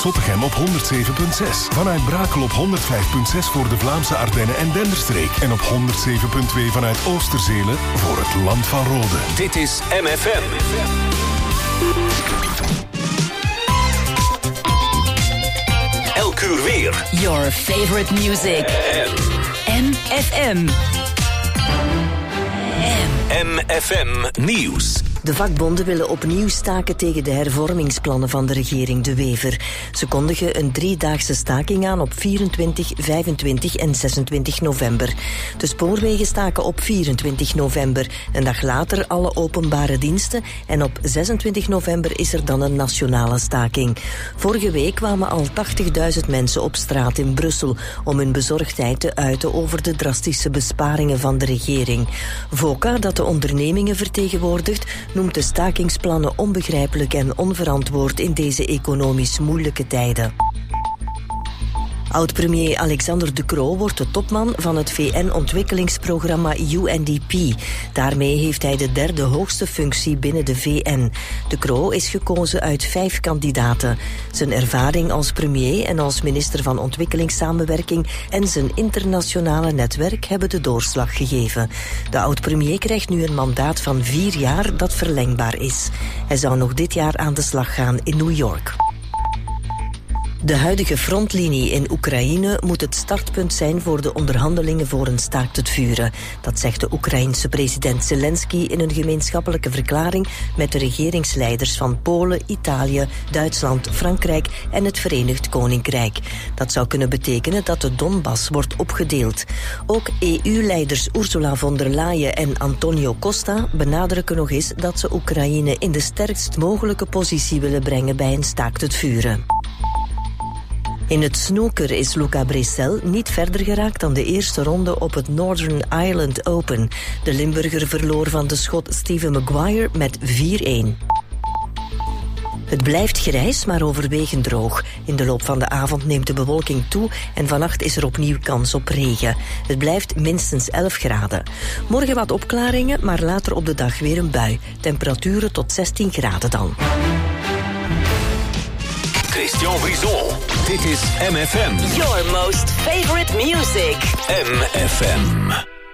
Zottegem op 107.6. Vanuit Brakel op 105.6 voor de Vlaamse Ardennen en Denderstreek. En op 107.2 vanuit Oosterzelen voor het Land van Rode. Dit is MFM. Elk uur weer. Your favorite music. MFM. MFM Nieuws. De vakbonden willen opnieuw staken tegen de hervormingsplannen van de regering De Wever. Ze kondigen een 3-daagse staking aan op 24, 25 en 26 november. De spoorwegen staken op 24 november. Een dag later alle openbare diensten. En op 26 november is er dan een nationale staking. Vorige week kwamen al 80.000 mensen op straat in Brussel om hun bezorgdheid te uiten over de drastische besparingen van de regering. VOCA, dat de ondernemingen vertegenwoordigt, noemt de stakingsplannen onbegrijpelijk en onverantwoord in deze economisch moeilijke tijden. Oud-premier Alexander De Croo wordt de topman van het VN-ontwikkelingsprogramma UNDP. Daarmee heeft hij de derde hoogste functie binnen de VN. De Croo is gekozen uit 5 kandidaten. Zijn ervaring als premier en als minister van ontwikkelingssamenwerking en zijn internationale netwerk hebben de doorslag gegeven. De oud-premier krijgt nu een mandaat van 4 jaar dat verlengbaar is. Hij zou nog dit jaar aan de slag gaan in New York. De huidige frontlinie in Oekraïne moet het startpunt zijn voor de onderhandelingen voor een staakt het vuren. Dat zegt de Oekraïense president Zelensky in een gemeenschappelijke verklaring met de regeringsleiders van Polen, Italië, Duitsland, Frankrijk en het Verenigd Koninkrijk. Dat zou kunnen betekenen dat de Donbass wordt opgedeeld. Ook EU-leiders Ursula von der Leyen en Antonio Costa benadrukken nog eens dat ze Oekraïne in de sterkst mogelijke positie willen brengen bij een staakt het vuren. In het snooker is Luca Brecel niet verder geraakt dan de eerste ronde op het Northern Ireland Open. De Limburger verloor van de Schot Stephen Maguire met 4-1. Het blijft grijs, maar overwegend droog. In de loop van de avond neemt de bewolking toe en vannacht is er opnieuw kans op regen. Het blijft minstens 11 graden. Morgen wat opklaringen, maar later op de dag weer een bui. Temperaturen tot 16 graden dan. Christian Brison. Dit is MFM. Your most favorite music. MFM.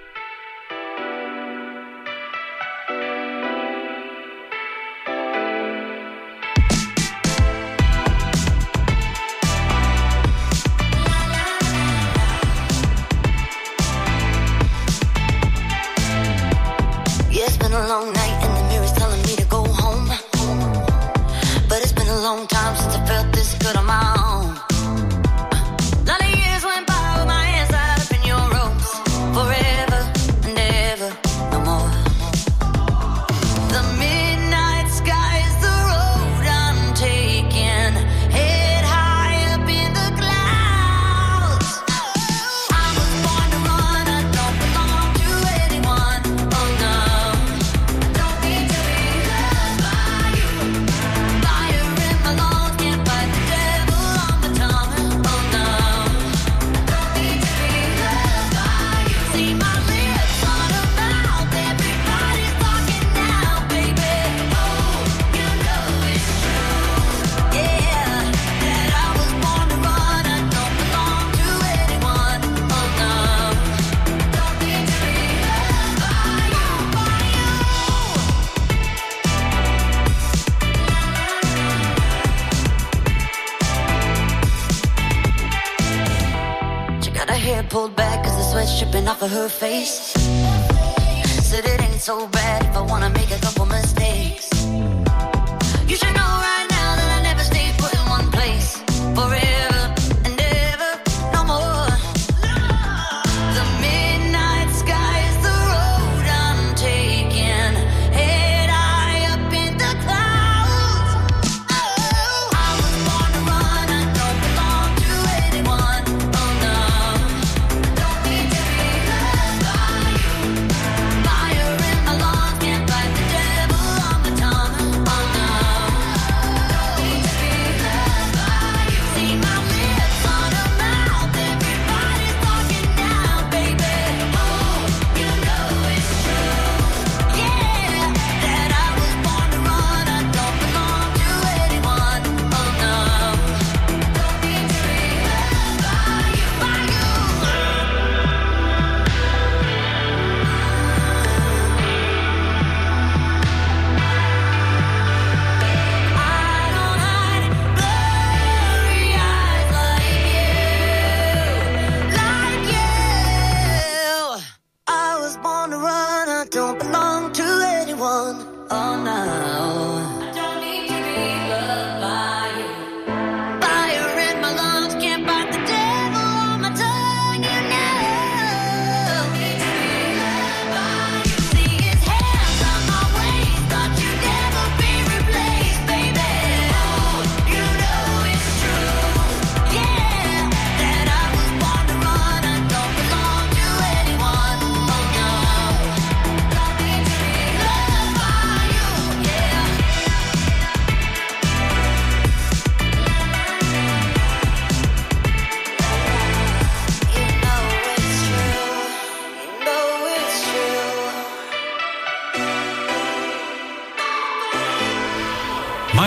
Yeah, it's been a long night and the mirror's telling me to go home. But it's been a long time since I felt this good on my own. Lot of years went by with my hands tied up in your ropes. Forever and ever, no more. The midnight sky is the road I'm taking. Head high up in the clouds. I was born to run, I don't belong to anyone. Oh no, don't need to be loved by you. Fire in my lungs, can't fight the devil on my tongue. Oh no, don't need to be loved by you. See my lips on a mouth, everybody's talking now, baby. Oh, you know it's true. Yeah, that I was born to run, I don't belong to anyone. Oh no, don't need to be loved by you. She got her hair pulled back cause the sweat's dripping off of her face. Said it ain't so bad if I wanna make a couple mistakes. You should know right now that I never stay put in one place. Forever and ever, no more. The midnight sky is the road I'm taking. Head high up in the clouds. Oh, I was born to run, I don't belong to anyone. Oh no, don't need to be loved by you. Fire in my lungs, can't fight the devil on my tongue. Oh no,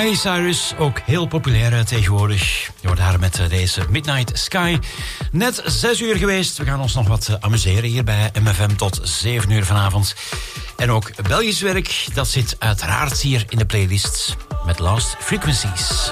Miley Cyrus, ook heel populair tegenwoordig. Je hoort haar met deze Midnight Sky. Net 6 uur geweest. We gaan ons nog wat amuseren hier bij MFM tot 7 uur vanavond. En ook Belgisch werk, dat zit uiteraard hier in de playlist met Lost Frequencies.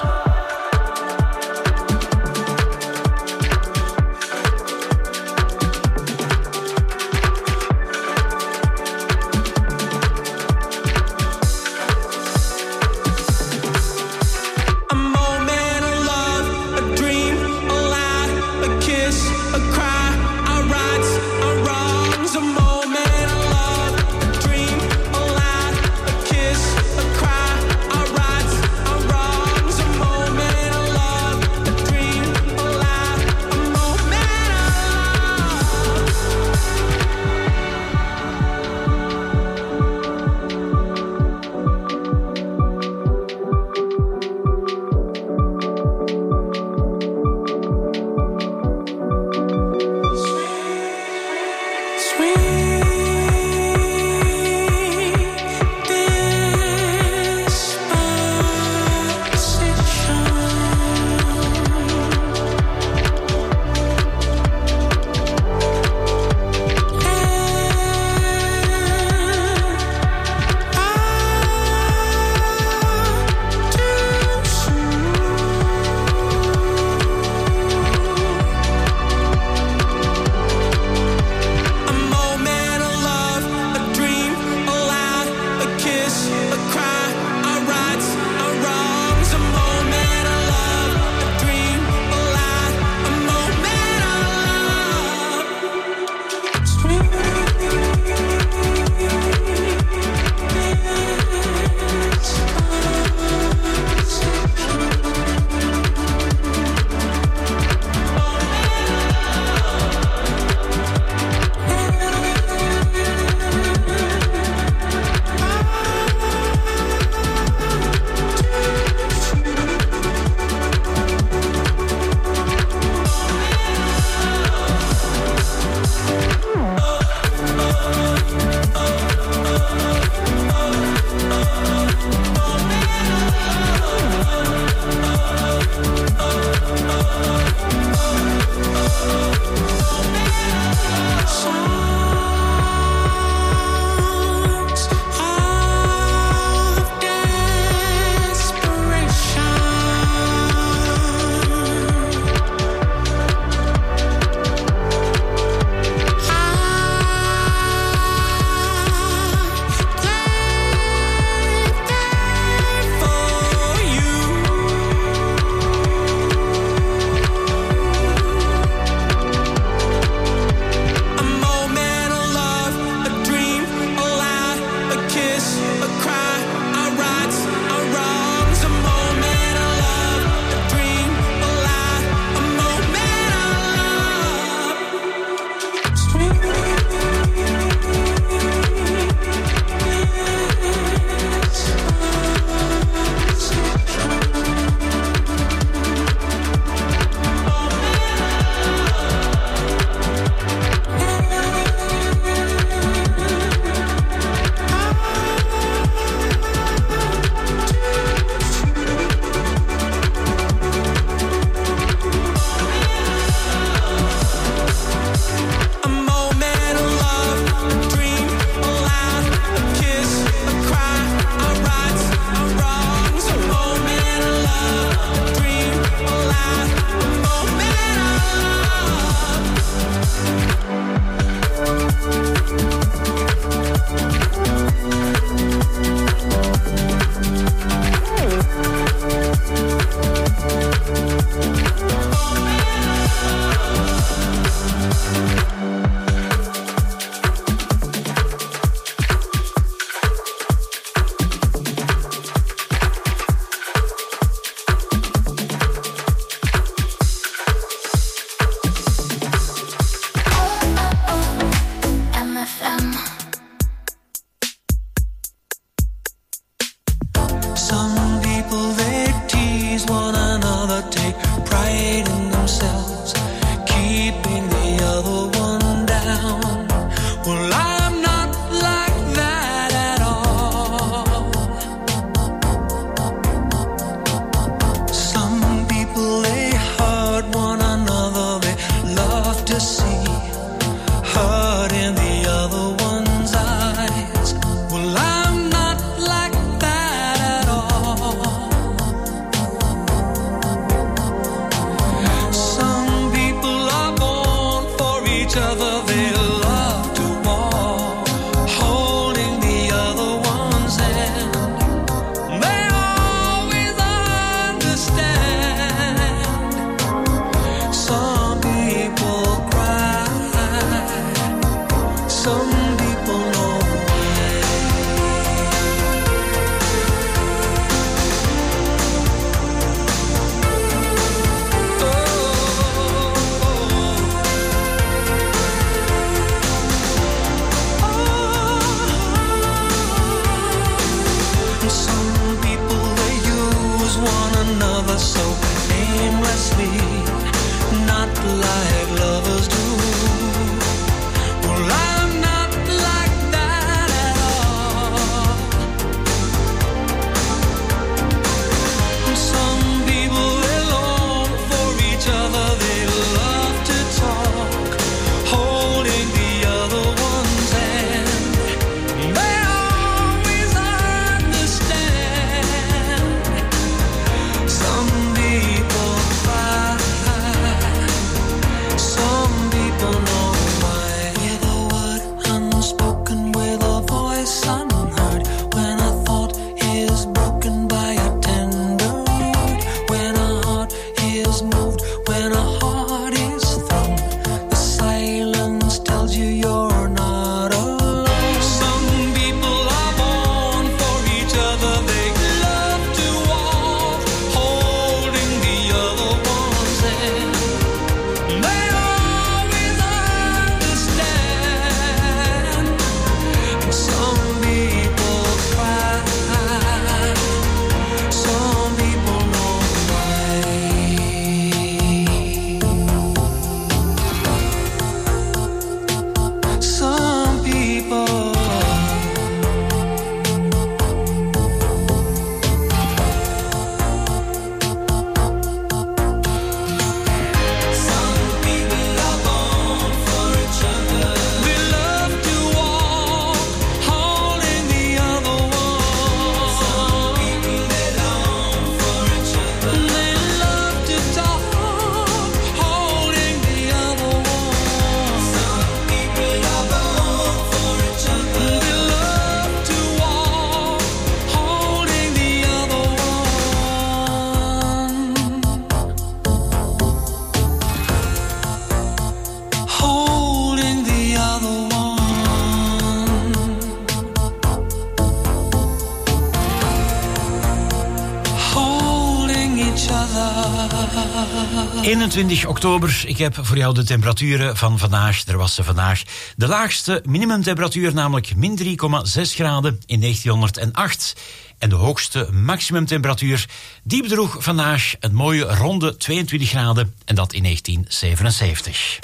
Moment 21 oktober, ik heb voor jou de temperaturen van vandaag. Er was vandaag de laagste minimumtemperatuur, namelijk min 3,6 graden in 1908. En de hoogste maximumtemperatuur, die bedroeg vandaag een mooie ronde 22 graden. En dat in 1977.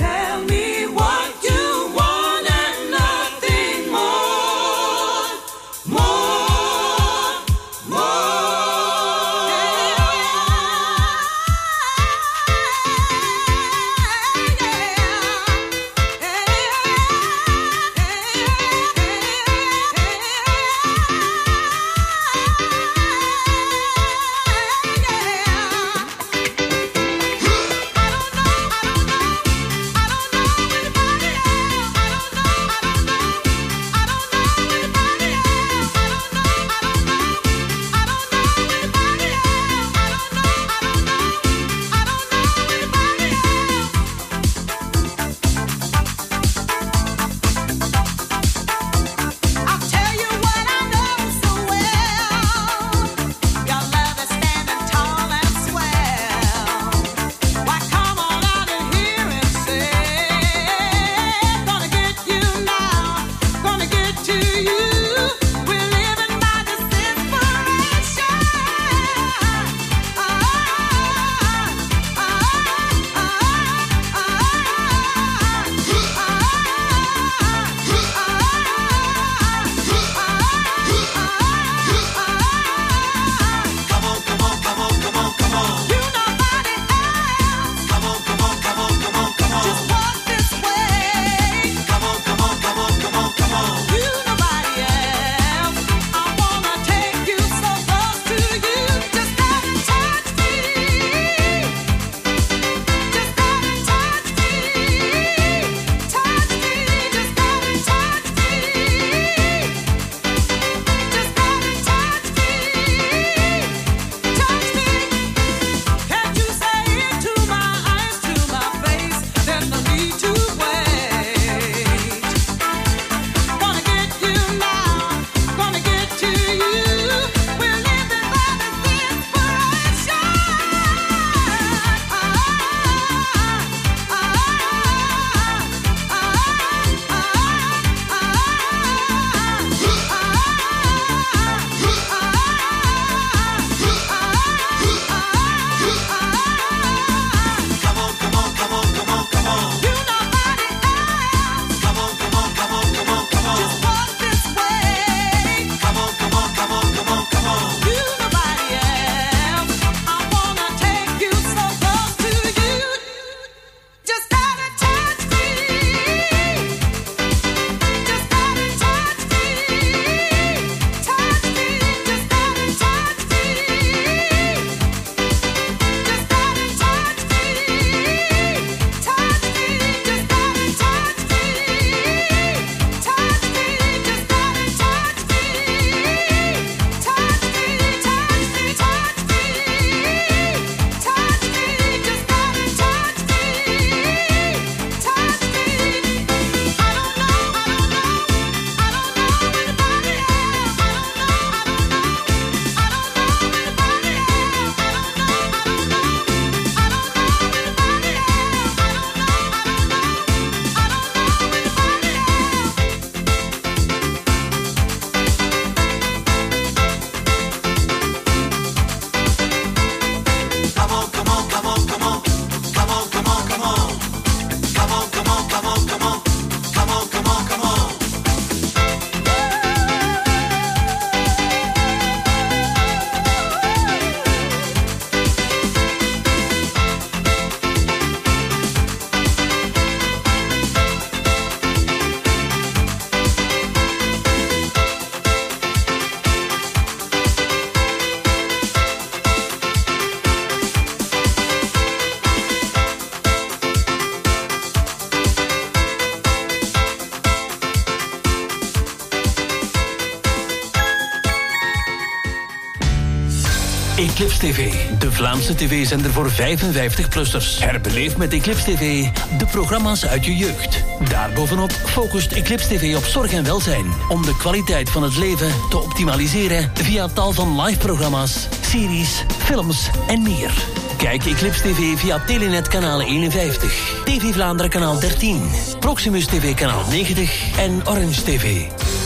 Eclipse TV, de Vlaamse tv-zender voor 55-plussers. Herbeleef met Eclipse TV de programma's uit je jeugd. Daarbovenop focust Eclipse TV op zorg en welzijn, om de kwaliteit van het leven te optimaliseren via tal van live-programma's, series, films en meer. Kijk Eclipse TV via Telenet kanaal 51, TV Vlaanderen kanaal 13, Proximus TV kanaal 90 en Orange TV.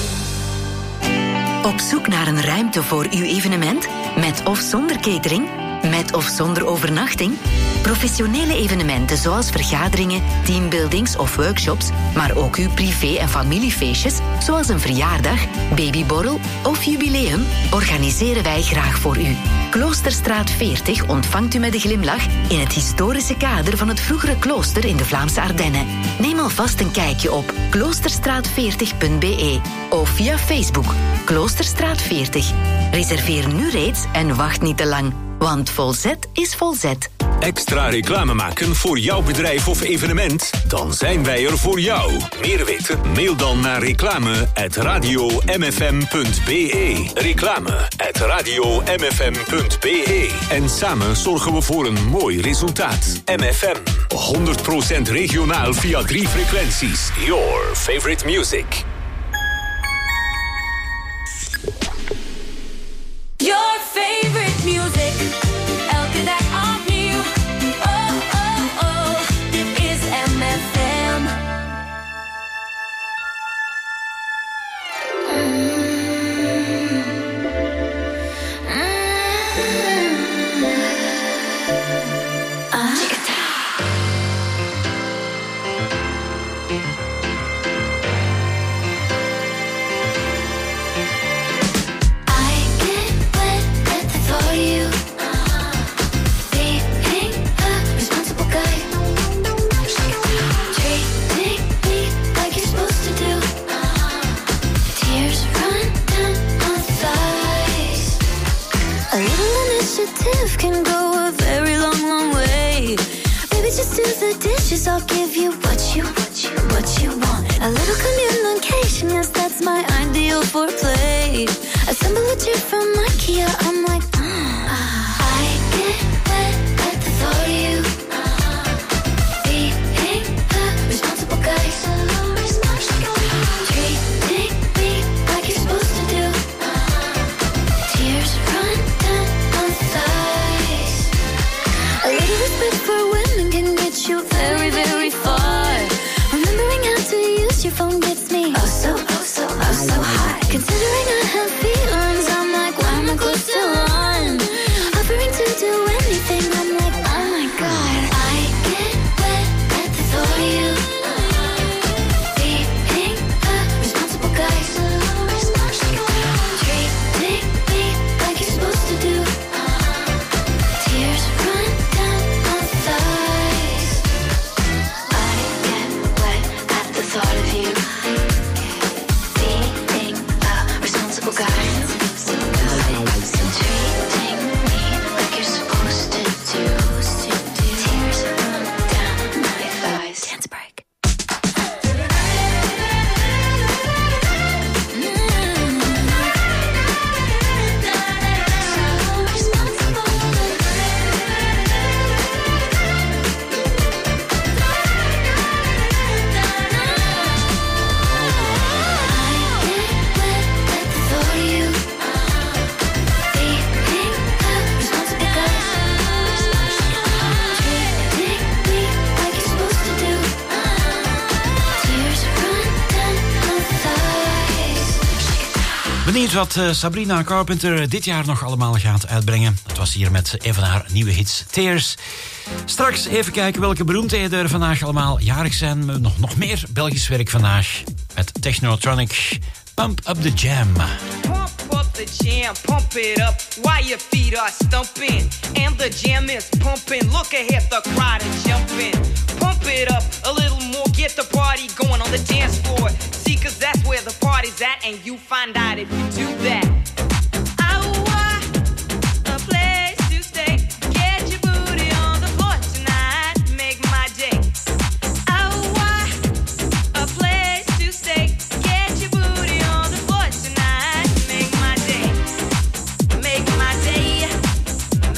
Op zoek naar een ruimte voor uw evenement? Met of zonder catering? Met of zonder overnachting? Professionele evenementen zoals vergaderingen, teambuildings of workshops, maar ook uw privé- en familiefeestjes, zoals een verjaardag, babyborrel of jubileum, organiseren wij graag voor u. Kloosterstraat 40 ontvangt u met een glimlach in het historische kader van het vroegere klooster in de Vlaamse Ardennen. Neem alvast een kijkje op kloosterstraat40.be of via Facebook Kloosterstraat 40. Reserveer nu reeds en wacht niet te lang, want volzet is volzet. Extra reclame maken voor jouw bedrijf of evenement? Dan zijn wij er voor jou. Meer weten? Mail dan naar reclame@radiomfm.be. Reclame@radiomfm.be. En samen zorgen we voor een mooi resultaat. MFM. 100% regionaal via 3 frequenties. Your favorite music. Your favorite music. Elke dag opnieuw. Oh, oh, oh. Dit is MFM. Can go a very long, long way. Baby, just do the dishes. I'll give you what you want. A little communication, yes, that's my ideal foreplay. Assemble a chair from IKEA. I'm like, I get wet at the thought of you. Being a responsible guy. Treating me like you're supposed to do. Tears run down my thighs. A little respect for women can get you very, very far. Remembering how to use your phone gets me oh so hot. Considering I have feelings, I'm like, why am I close to one? Offering to do anything, I'm like, oh my god. I get wet at the thought of you. Being a responsible guy. Treating me like you're supposed to do. Tears run down my thighs. I get wet at the thought of you. Being a responsible guy. Treating me like you're supposed to do. Tears run down my thighs. Dance break. Benieuwd wat Sabrina Carpenter dit jaar nog allemaal gaat uitbrengen. Het was hier met een van haar nieuwe hits, Tears. Straks even kijken welke beroemdheden er vandaag allemaal jarig zijn. Nog meer Belgisch werk vandaag met Technotronic. Pump Up The Jam. Pump up the jam, pump it up while your feet are stumping. And the jam is pumping, look ahead, the crowd is jumping. Pump it up a little more, get the party going on the dance floor. See, cause that's where the party's at, and you find out if you do that. A place to stay, get your booty on the floor tonight, make my day. A place to stay, get your booty on the floor tonight, make my day. Make my day,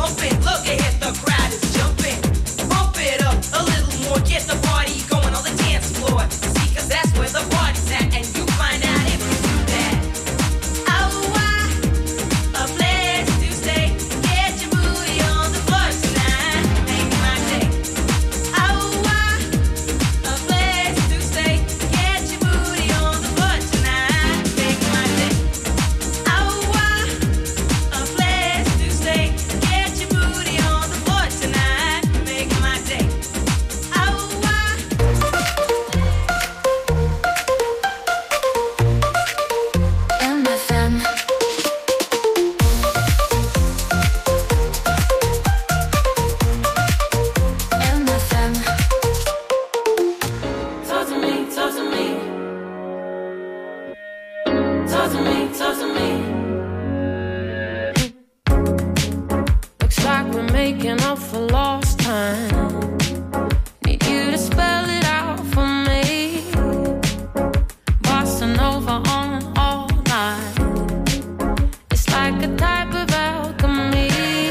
pumping. Look ahead, the crowd is jumping. Pump it up a little more. Get the party going on the dance floor. See, 'cause that's where the party's at, and you find out if you do that. Oh, why? A place to stay. Get your booty on the floor tonight. Make my day. Oh, why? A place to stay. Get your booty on the floor tonight. Make my day. Oh, why? A place to stay. Get your booty on the floor tonight. Make my day. Oh, why? MFM. MFM. Talk to me, talk to me. Talk to me, talk to me. Looks like we're making up for lost time. Need you to spell it out for me. Bossa Nova on all night. It's like a type of alchemy.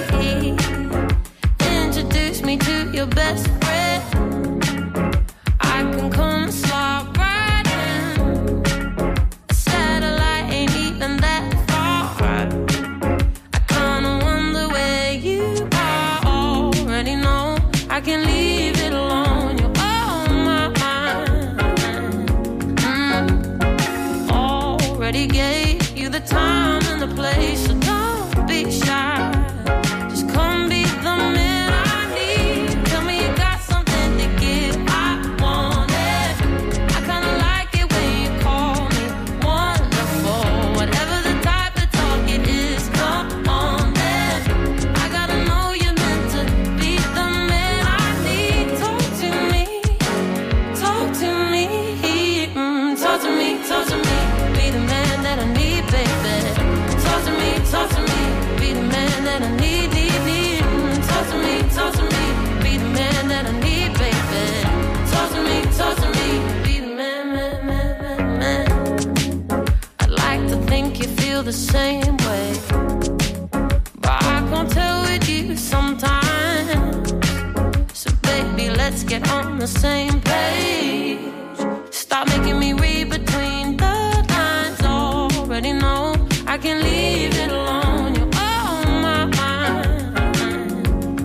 Introduce me to your best friend. I can come slide right in. A satellite ain't even that far. I kinda wonder where you are. Already know I can leave it alone. You're on my mind. Already gave you the time and the place, so don't be shy. Just come be the man I need. Tell me you got something to give. I want it. I kinda like it when you call me wonderful. Whatever the type of talk it is, come on then. I gotta know you're meant to be the man I need. Talk to me, talk to me, talk to me, talk to me. Be the man that I need, baby. Talk to me, be the man that I need, need. Talk to me, be the man that I need, baby. Talk to me, be the man. I'd like to think you feel the same way, but I can't tell with you sometimes. So baby, let's get on the same page. Stop making me read between the lines. Already know I can leave it alone. You're on my mind.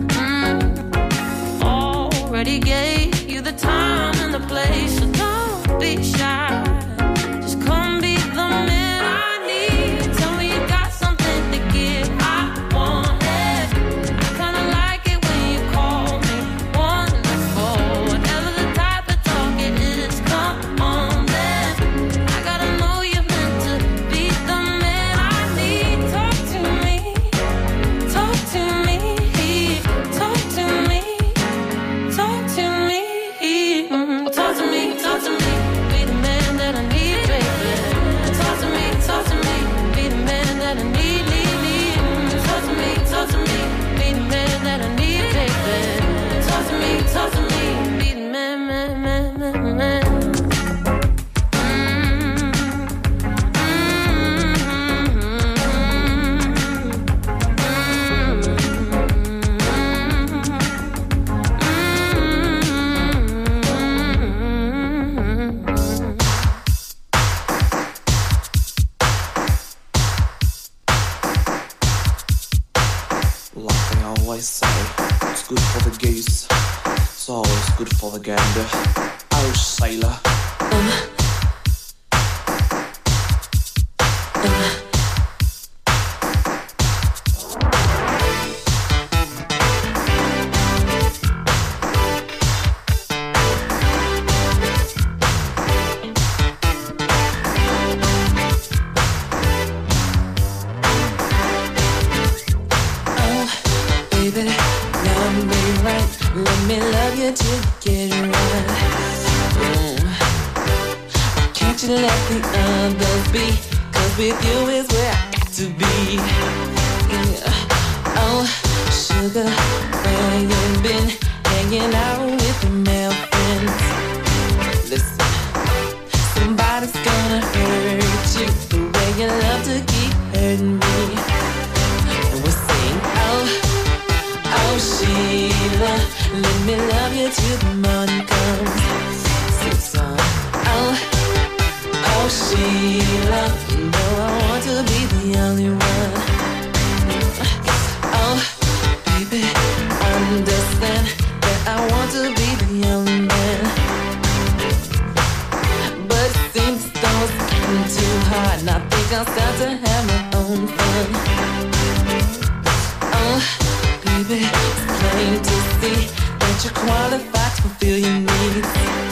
Already gave you the time and the place, so don't be shy. Just come be the man I need. Tell me you got something to give. I want it. I kinda like it when you call me wonderful. Whatever the type of talk it is, come on then. I gotta know you're meant to be the man I need. Talk to me, talk to me, talk to me, talk to me, talk to me, talk to me. Be the man that I need, baby. Talk to me, be the man that I need, need. Talk to me, be the man that I need, baby. Talk to me, be the man, man. Like they always say, it's good for the goose, it's always good for the gander. Oh, sailor. Let me love you till you get it right. Can't you let the others be? 'Cause with you is where I got to be. Yeah. Oh, sugar, where you been? Hanging out with the male friends. Listen, somebody's gonna hurt you the way you love to keep hurting me. And we'll sing, oh, Baby, it's plain to see that you're qualified to fulfill your needs.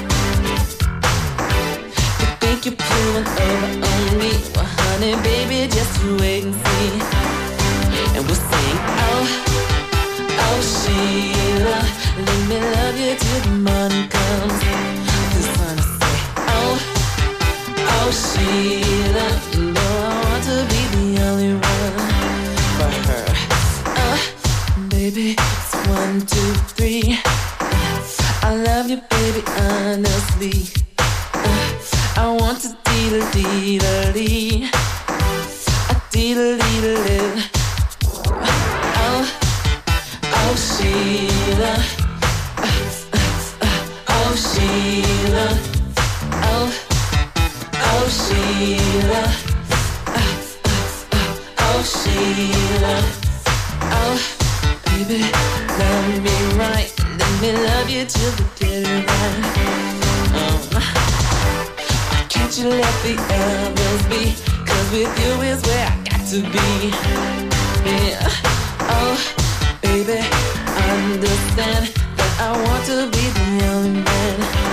You think you're pulling over on me? Well, honey, baby, just you wait and see. And we'll sing, oh, oh, Sheila, let me love you till the morning comes. The sun will say, oh, oh, Sheila, you know I want to be the only one for her. Baby, it's 1, 2, 3. I love you, baby, honestly. I want to dee-da-dee-da-dee. A dee-da-dee-da-dee. Oh, oh, Sheila. Oh, Sheila. Oh, oh, Sheila. Oh, Sheila. Oh, baby, love me right. Let me love you till the dead of night. Can't you let the others be? 'Cause with you is where I got to be. Yeah. Oh, baby, understand that I want to be the only man.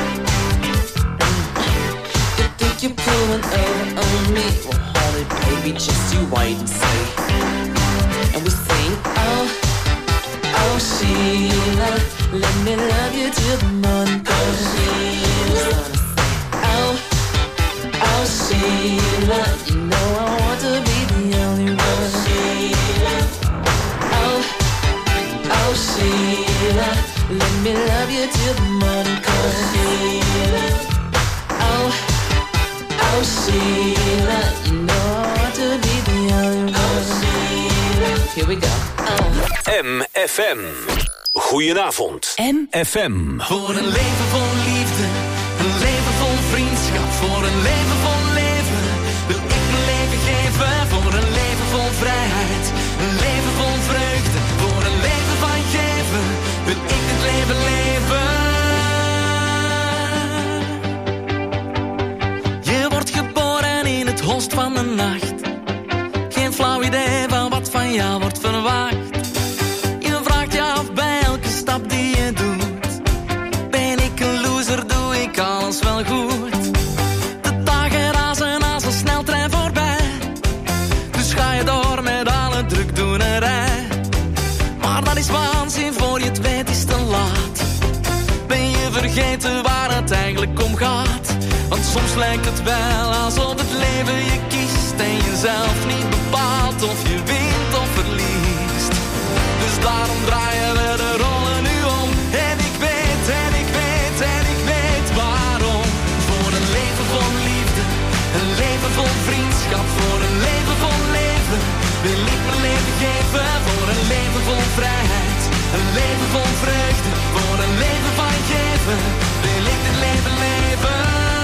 You think you're pulling over on me? Well, hold it, baby, just you wait and see. And we sing, oh, oh, Sheila, let me love you till the morning comes. Oh, Sheila, oh, oh, Sheila, you know I want to be the only one. Oh, Sheila, oh, oh, Sheila, let me love you till the morning comes. Oh, Sheila, oh, oh, Sheila, you know I want to be the only one. Oh, Sheila. Here we go. Oh. MFM. Goedenavond. MFM. Voor een leven vol liefde, een leven vol vriendschap, voor een leven vol leven wil ik mijn leven geven. Voor een leven vol vrijheid, een leven vol vreugde, voor een leven van geven wil ik het leven leven. Je wordt geboren in het holst van de nacht, geen flauw idee van wat van jou wordt verwacht. Je vraagt je af bij elke stap die je doet, ben ik een loser, doe ik alles wel goed? De dagen razen als een sneltrein voorbij, dus ga je door met alle drukdoenerij. Maar dat is waanzin, voor je het weet is te laat. Ben je vergeten waar het eigenlijk om gaat? Want soms lijkt het wel alsof het leven je kiest en jezelf niet bepaalt of je wint of verliest. Dus daarom draaien we de rollen nu om. En ik weet, en ik weet, en ik weet waarom. Voor een leven vol liefde, een leven vol vriendschap, voor een leven vol leven wil ik mijn leven geven. Voor een leven vol vrijheid, een leven vol vreugde, voor een leven van geven wil ik dit leven leven.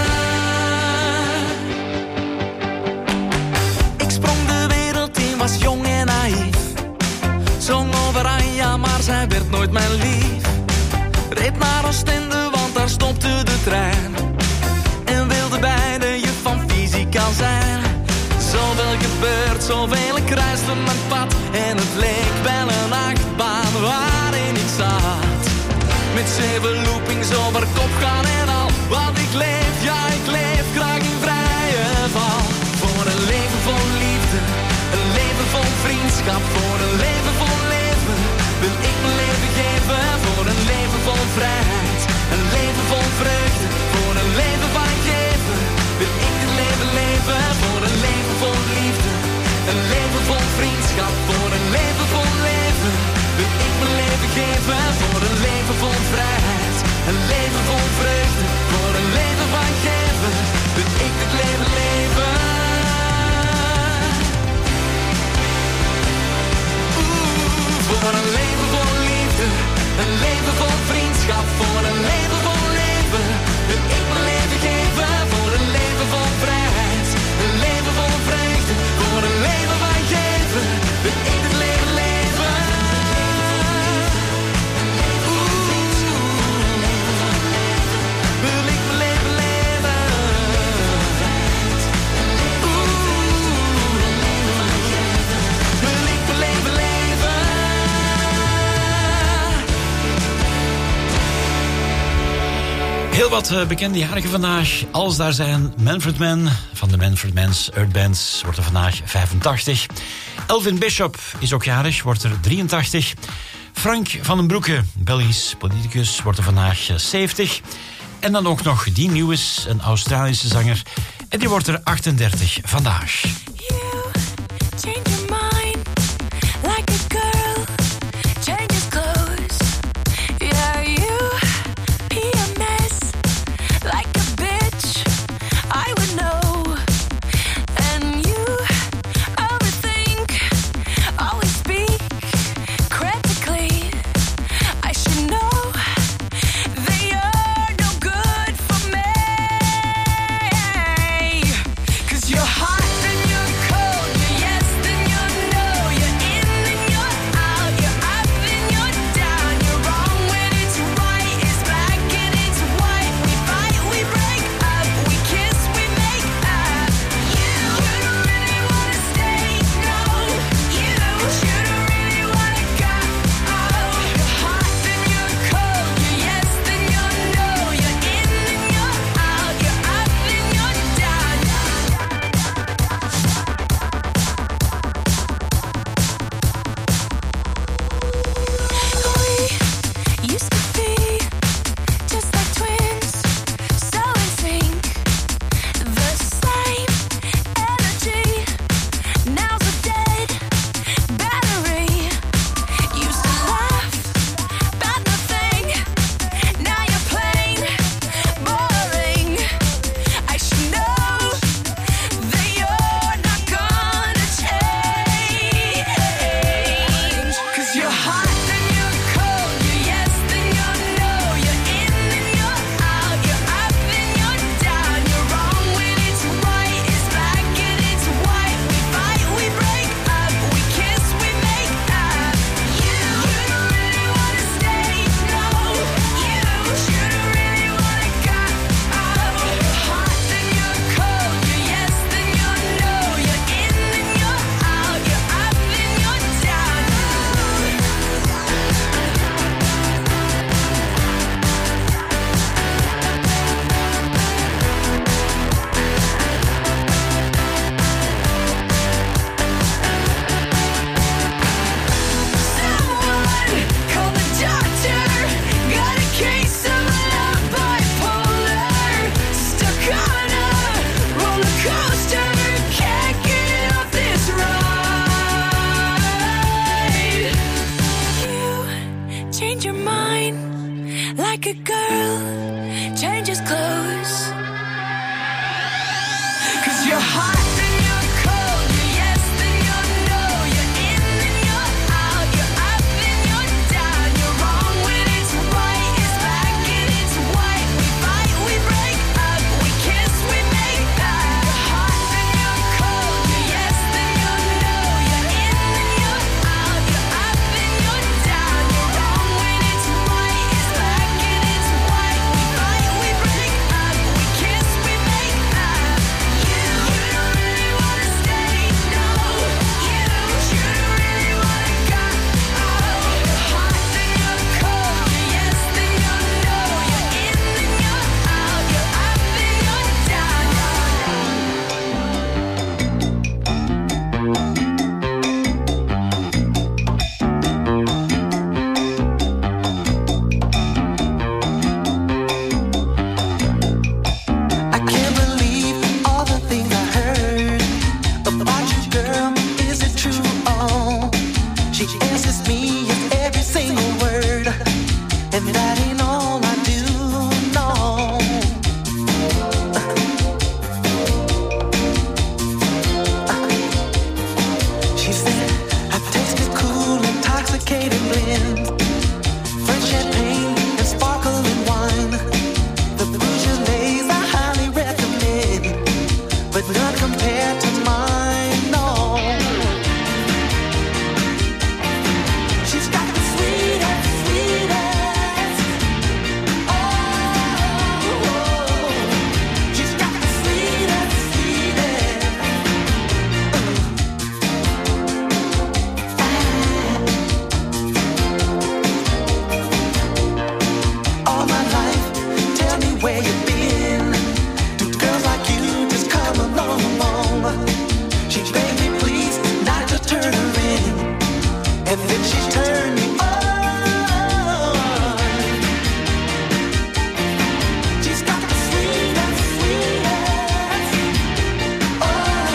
Ik sprong de wereld in, was jong en naïef, zong over Anja, maar zij werd nooit mijn lief. Reed naar Oostende, want daar stopte de trein, en wilde bij de juf van fysica zijn. Zoveel gebeurt, zoveel, ik reisde mijn pad, en het leek wel een achtbaan waarin ik zat. Met 7 loopings over kop gaan en al, want ik leef, ja ik leef graag in vrije val. Voor een leven vol liefde, een leven vol vriendschap, voor een leven vol leven wil ik mijn leven geven. Voor een leven vol vrijheid, een leven vol vreugde, voor een leven van geven wil ik het leven leven. Voor een leven vol liefde, een leven vol vriendschap, voor een leven vol leven wil ik mijn leven geven. Voor een leven vol vrijheid, een leven vol vreugde, voor een leven van geven wil ik het leven leven. wat bekende jarigen vandaag. Als daar zijn Manfred Mann van de Manfred Mann's Earth Bands wordt er vandaag 85. Elvin Bishop is ook jarig, wordt er 83. Frank van den Broeke, Belgisch politicus, wordt er vandaag 70. En dan ook nog Dean Lewis, een Australische zanger. En die wordt er 38 vandaag. She's got the sweet Then she turned me on. She's got the sweetest, sweetest. Oh,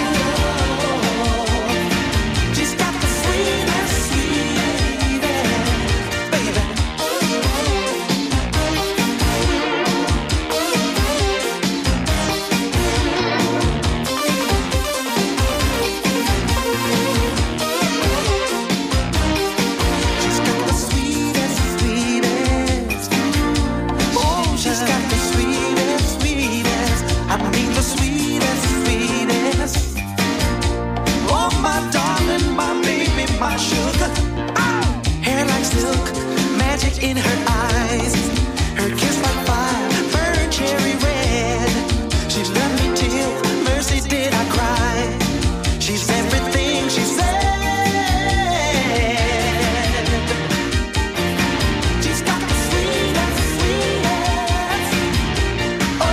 she's got the sweetest, sweetest, baby. She's got the sweetest, sweetest. Oh, she's got the sweetest, sweetest. I mean the sweetest, sweetest. Oh, my darling, my baby, my sugar. Oh, hair like silk, magic in her eyes. Her kiss like fire, burn cherry red. She loved me till mercy did I cry. She's everything she said. She's got the sweetest, sweetest. Oh,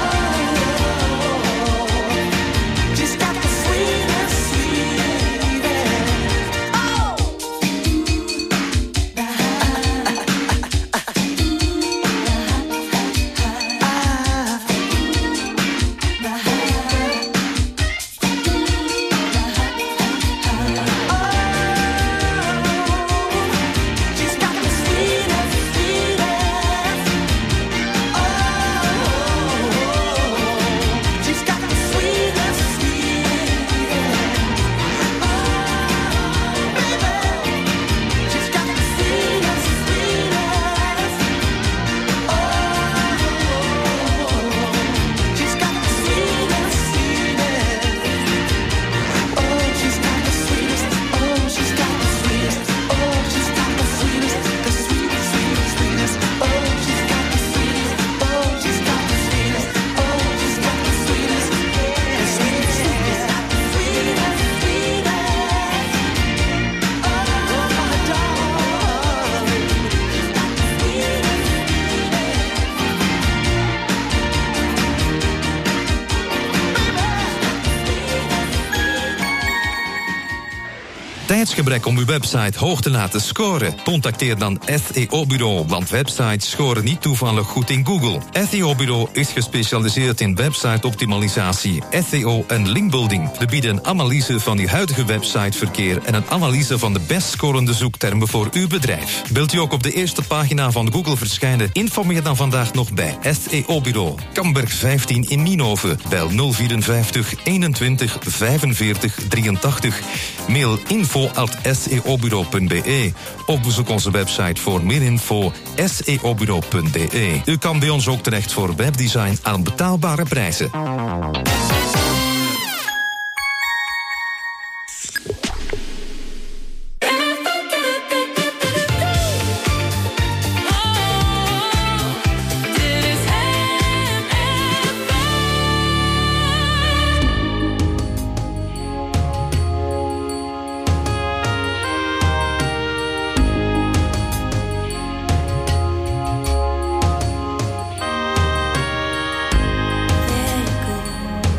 she's got the sweetest, sweetest. Oh. She's got the sweetest, sweetest. Oh, she's got the sweetest, sweetest. Oh, baby, she's got the sweetest, sweetest. Oh, she's got the sweetest, sweetest. Oh, she's got the sweetest. Oh, she's got the sweetest. Oh, she's got the sweetest. The sweetest, sweetest, sweetest. Oh, she's got the sweetest. Oh, she's got the sweetest. Oh, she's got the sweetest. The sweetest, sweetest. The sweetest, sweetest. Oh, my darling. She's got the sweetest, Tijdsgebrek om uw website hoog te laten scoren? Contacteer dan SEO-bureau, want websites scoren niet toevallig goed in Google. SEO-bureau is gespecialiseerd in website-optimalisatie, SEO en linkbuilding. We bieden een analyse van uw huidige websiteverkeer en een analyse van de best scorende zoektermen voor uw bedrijf. Wilt u ook op de eerste pagina van Google verschijnen? Informeer dan vandaag nog bij SEO-bureau. Kamberg 15 in Nienhoven. Bel 054 21 45 83. Mail info@seobureau.be of bezoek onze website voor meer info seobureau.be. U kan bij ons ook terecht voor webdesign aan betaalbare prijzen. There you go.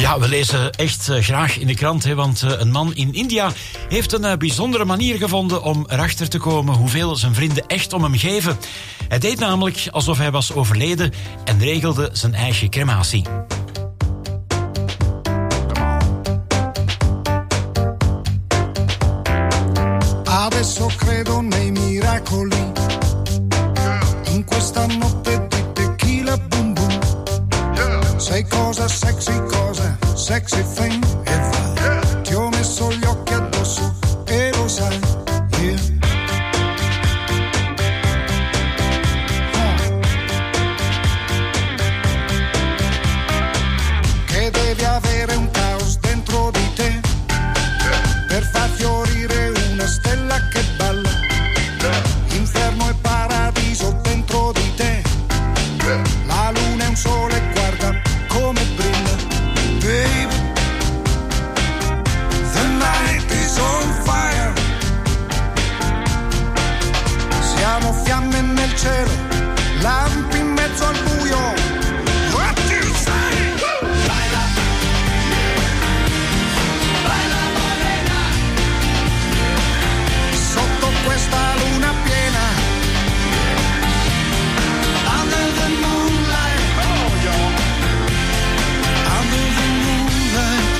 Ja, we lezen echt graag in de krant, hè, want een man in India heeft een bijzondere manier gevonden om erachter te komen hoeveel zijn vrienden echt om hem geven. Hij deed namelijk alsof hij was overleden en regelde zijn eigen crematie. Adesso credo nei miracoli, in questa notte di tequila boom boom. Sei cosa sexy thing, e vai. Ti ho messo gli occhi addosso e lo sai, yeah. Che devi avere un caos dentro di te per far fiorire una stella che balla. Inferno e paradiso dentro di te. La luna è un sole, guarda come brilla. Baby, the night is on fire. Siamo fiamme nel cielo, lampi in mezzo al buio. What do you say? Baila, baila morena. Sotto questa luna piena, under the moonlight, oh yeah, under the moonlight.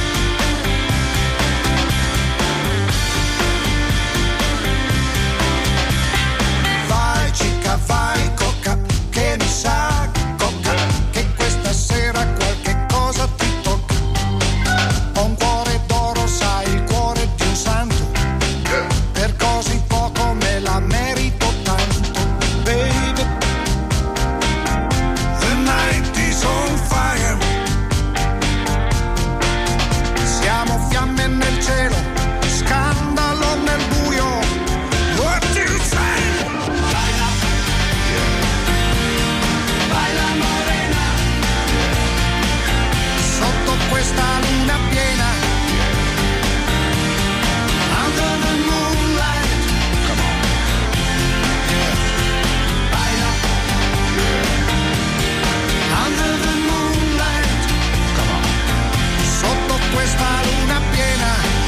Vai chica, vai coca, che mi sa coca, che questa sera qualche cosa ti tocca. Ho un cuore d'oro, sai, il cuore di un santo. Per così poco me la merito tanto, baby. The night is on fire. Siamo fiamme nel cielo, scandalo nel buio. What do you say? Baila, baila morena. Sotto questa luna piena, under the moonlight. Come on. Yeah. Baila. Under the moonlight. Come on. Sotto questa luna piena.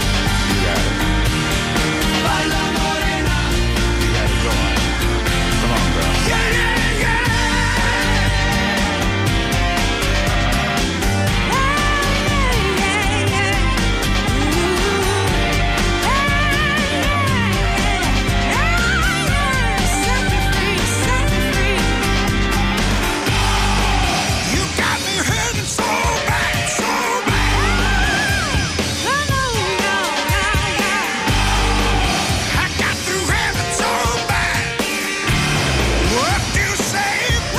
Baila morena. You got it going. Come on, girl. Yeah, yeah, yeah. You got me hurting so bad, so bad. I got through heaven so bad. What do you say?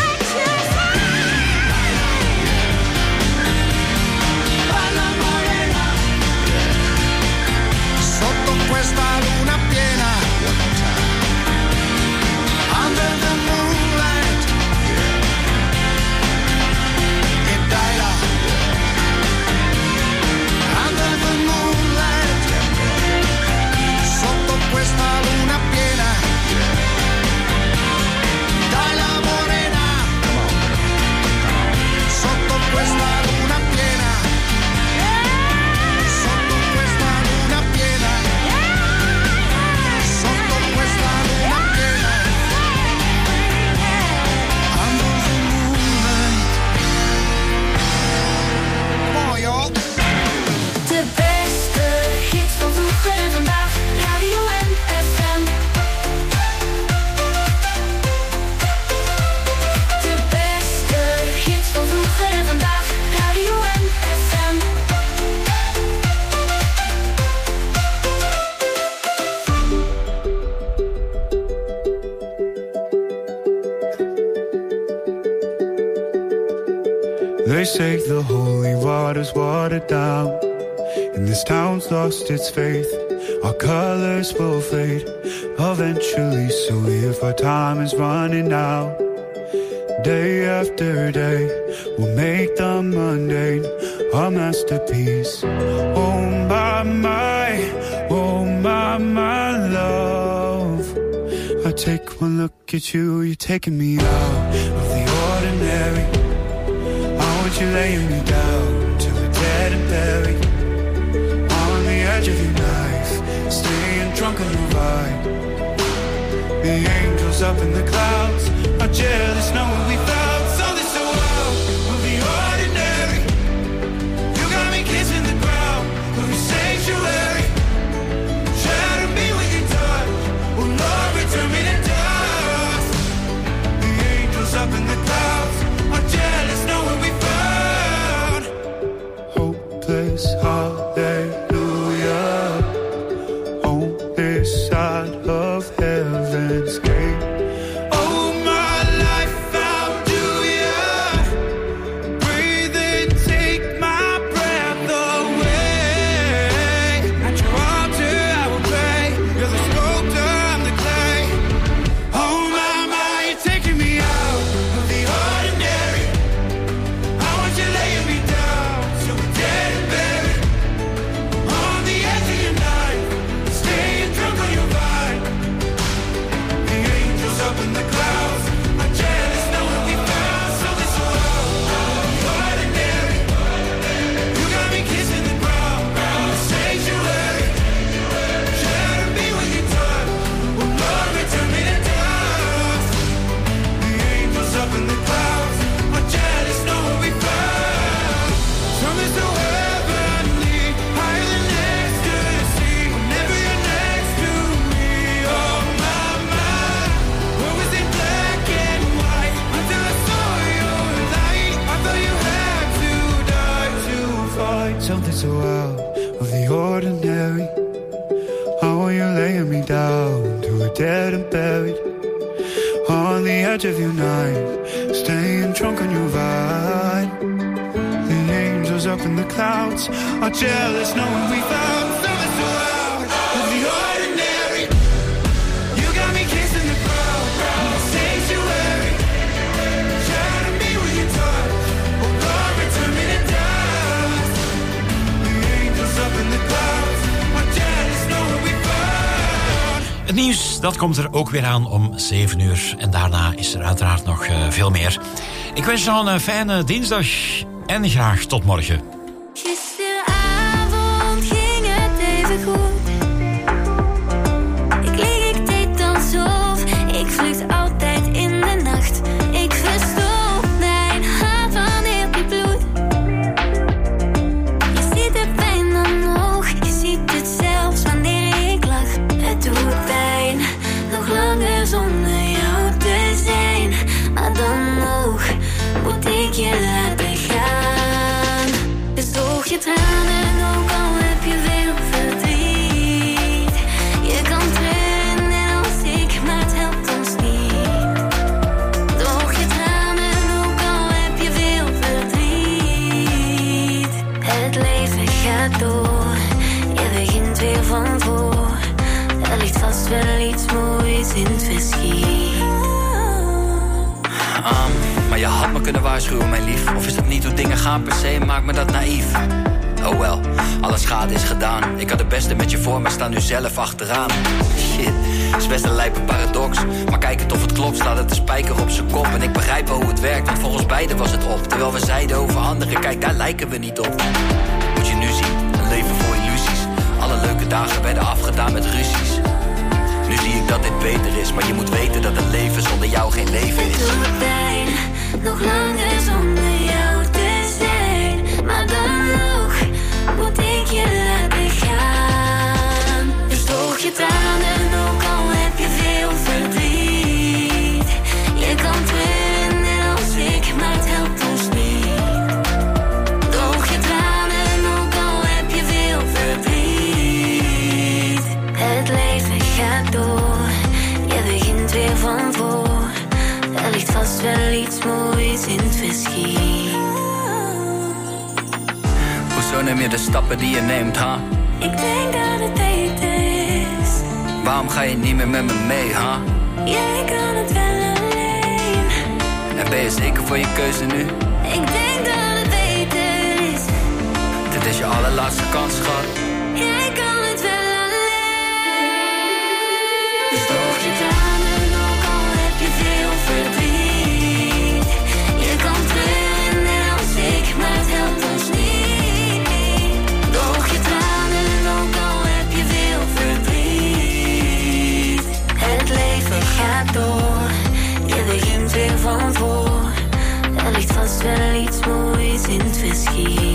Baila morena. Sotto questa luna piena. Under the moonlight. E baila. Under the moonlight. Sotto questa luna piena. Dai la morena. Sotto questa luna piena. Sotto questa luna piena. Sotto questa luna piena. Under the moonlight. Mooi, De beste hits van vroeger en vandaag, Radio NFM. De beste hits van vroeger en vandaag, Radio NFM. They say the holy water's watered down, and this town's lost its faith. Our colors will fade eventually, so if our time is running out, day after day, we'll make the mundane our masterpiece. Oh my love, I take one look at you, you're taking me out of the ordinary. How would you lay me down till the day angels up in the clouds are jealous knowing we found something so out of the ordinary. You got me kissing the ground of your sanctuary. Shadow me with your touch. Oh Lord, return me to dust. The angels up in the clouds are jealous knowing we found hopeless hallelujah on this side of heaven's gate. Oh, my life found you, yeah. Breathe in, take my breath away. At your altar I will pray. You're the sculptor, I'm the clay. Oh, my, you're taking me out of the ordinary. I want you laying me down so we're dead and buried. On the edge of your knife, staying drunk on your vine. The angels up in the clouds are jealous knowing we found something so out of the ordinary. You got me kissing the ground, the sanctuary. Shatter me with your touch. Oh Lord, return me to dust. The angels up in the clouds are jealous knowing we found something so heavenly, higher than ecstasy. Whenever you're next to me, oh my, what was in black and white until I saw your light. I thought you had to die to find something so out of the ordinary. How are you laying me down to a dead and buried? On the edge of your knife, staying drunk on your vine. The angels up in the clouds are jealous knowing we found something so out of the ordinary. You got me kissing the ground, the sanctuary. Shatter me with your touch. Oh Lord, return me to dust. The angels up in the clouds are jealous knowing we found. Het nieuws, dat komt er ook weer aan om 7 uur. En daarna is er uiteraard nog veel meer. Ik wens je nog een fijne dinsdag en graag tot morgen. Gisteravond ging het even goed. Ik lieg, ik deed alsof ik vlucht altijd in de nacht. Ik verstop mijn hart van heel die bloed. Je ziet de pijn dan nog, je ziet het zelfs wanneer ik lach. Het doet pijn, nog langer zonder jou te zijn. Maar dan nog moet ik je laten gaan. Dus droog je tranen, ook al heb je veel verdriet. Je kan trainen net als ik, maar het helpt ons niet. Droog je tranen, ook al heb je veel verdriet. Het leven gaat door, je begint weer van voor. Er ligt vast wel iets moois in het verschiet. Maar je had me kunnen waarschuwen, mijn lief. Of is dat niet hoe dingen gaan per se, maakt me dat naïef. Oh wel, alle schade is gedaan. Ik had het beste met je voor, maar sta nu zelf achteraan. Shit, is best een lijpe paradox. Maar kijk het of het klopt, slaat het de spijker op zijn kop. En ik begrijp wel hoe het werkt, want volgens beiden was het op. Terwijl we zeiden over anderen, kijk daar lijken we niet op. Moet je nu zien, een leven vol illusies. Alle leuke dagen werden afgedaan met ruzies. Nu zie ik dat dit beter is, maar je moet weten dat een leven zonder jou geen leven is. Het doet pijn, nog langer zonder jou te zijn. Maar dan nog moet ik je laten gaan. Dus droog je tranen, ook al heb je veel verdriet. Je kan trainen net als ik, maar het helpt ons niet. Droog je tranen, ook al heb je veel verdriet. Het leven gaat door, je begint weer van voor. Er ligt vast wel iets moois in het verschiet. Hoezo neem je de stappen die je neemt, ha? Ik denk dat het beter is. Waarom ga je niet meer met me mee, ha? Jij kan het wel alleen. En ben je zeker voor je keuze nu? Ik denk dat het beter is. Dit is je allerlaatste kans, schat. Jij kan het wel alleen. Dus droog je tranen, ook al heb je veel verdriet. Je kan treuren net als ik, maar het helpt ons niet. Droog je tranen, ook al heb je veel verdriet. Het leven gaat door. key.